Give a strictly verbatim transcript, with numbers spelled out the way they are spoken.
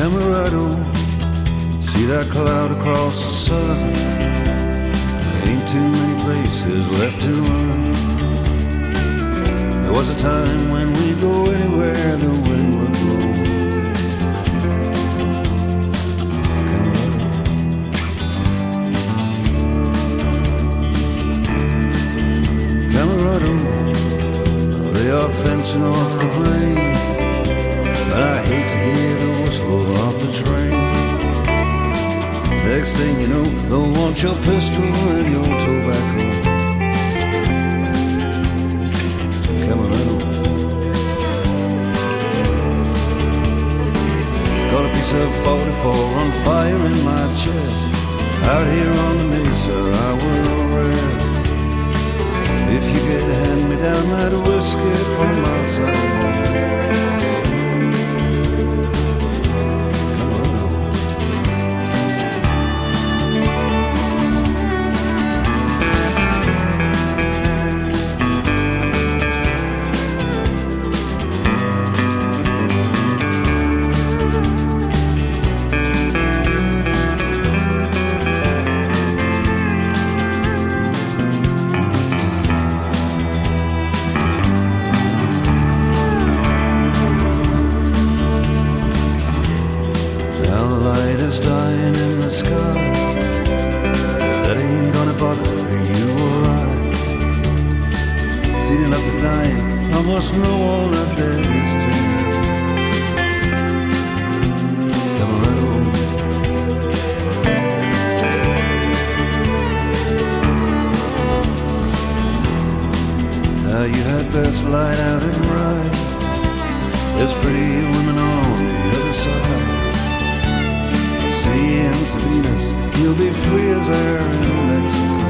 Camarado, see that cloud across the sun. Ain't too many places left to run. There was a time when we'd go anywhere the wind would blow. Camarado, Camarado, they are fencing off the plains, but I hate to hear the whistle off the train. Next thing you know, they'll want your pistol and your tobacco. Camarado, got a piece of forty-four on fire in my chest. Out here on the mesa I will rest. If you could hand me down that whiskey from my sideboard. Dying in the sky, that ain't gonna bother you or I. Seen enough of dying, I must know all that there is to me. Camarado, now you had best light out and ride. There's pretty women on the other side. See, in Sabinas, you'll be free as air in Mexico.